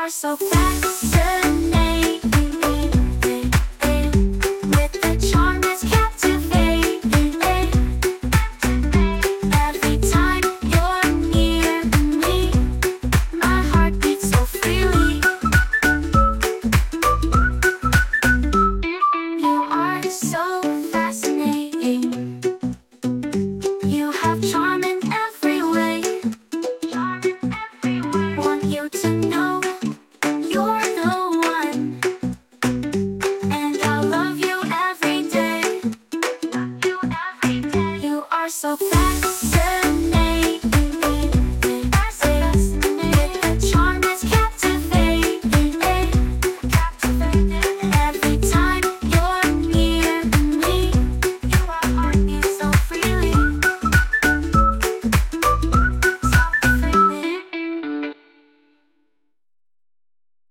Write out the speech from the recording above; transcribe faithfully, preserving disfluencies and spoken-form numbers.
are so fascinating, with the charm that's captivating. Every time you're near me, my heart beats so freely. You are so fascinating. You have charm in every way. Want you to know you're the one, and I love you every day. You are so fascinating.